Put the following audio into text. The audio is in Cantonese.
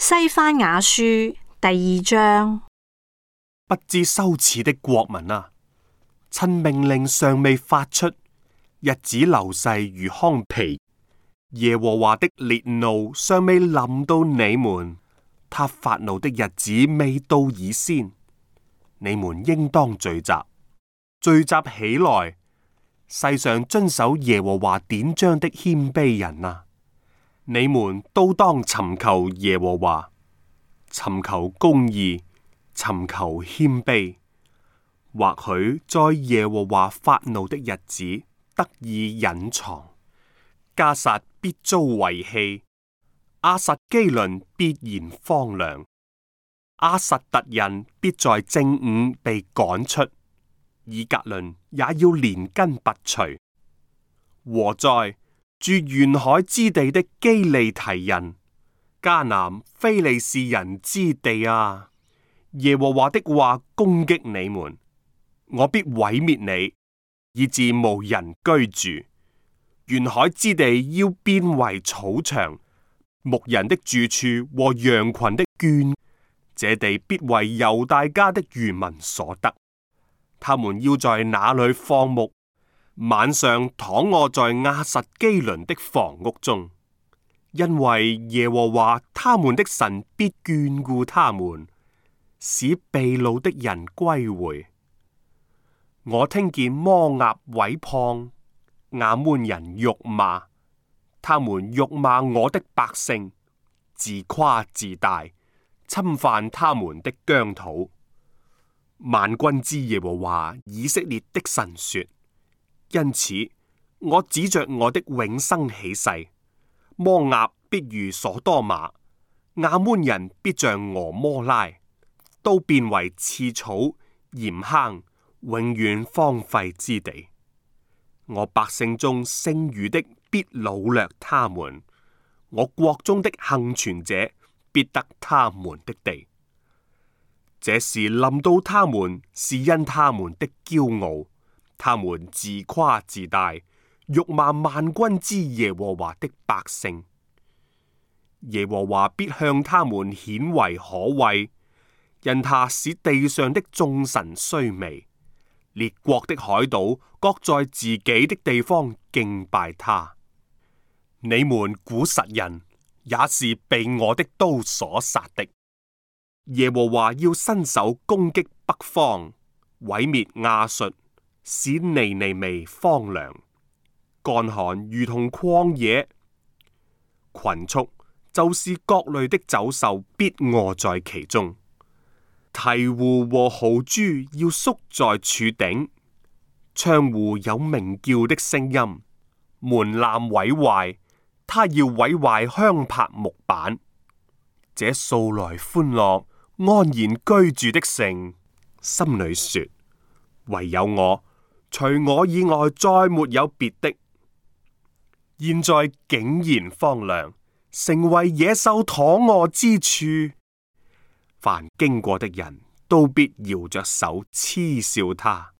西番雅書第2章。 不知羞恥的國民啊，趁命令尚未發出，日子流逝如糠皮，耶和華的烈怒尚未臨到你們，他發怒的日子未到以先，你們應當聚集起來，世上遵守耶和華典章的謙卑人啊，你們都當尋求耶和華，尋求公義，尋求謙卑，或許在耶和華發怒的日子得以隱藏。迦薩必遭遺棄，亞實基倫必然荒涼，亞實突人必在正午被趕出，以革倫也要連根拔除。禍哉！住沿海之地的基利提人，迦南非利士人之地啊！耶和華的話攻擊你們，我必毀滅你，以致無人居住。沿海之地要變為草場，牧人的住處和羊群的圈，這地必為猶大家的餘民所得。他們要在那裏放牧，晚上躺臥在亞實基倫的房屋中，因為耶和華他們的神必眷顧他們，使被擄的人歸回。我聽見摩押毀謗，亞捫人辱罵，他們辱罵我的百姓，自誇自大，侵犯他們的疆土。萬軍之耶和華以色列的神說：因此，我指着我的永生起誓，摩押必如所多瑪，亞捫人必像俄摩拉，都變為刺草、鹽坑，永遠荒廢之地。我百姓中剩餘的必擄掠他們，我國中的幸存者必得他們的地。這事臨到他們，是因他們的驕傲，他們自誇自大，辱罵萬軍之耶和華的百姓。耶和華必向他們顯為可畏，因他使地上的眾神衰微，列國的海島各在自己的地方敬拜他。你們古實人也是被我的刀所殺的。耶和華要伸手攻擊北方，毀滅亞述，使尼尼微荒涼，乾旱如同曠野。群畜就是各類的走獸必臥在其中。鵜鶘和豪豬要宿在柱頂，窗戶有鳴叫的聲音，門檻毀壞，他要毀壞香柏木板。這素來歡樂安然居住的城，心裏說：唯有我，除我以外再沒有別的。現在竟然荒涼，成為野獸躺臥之處。凡經過的人都必搖着手嗤笑他。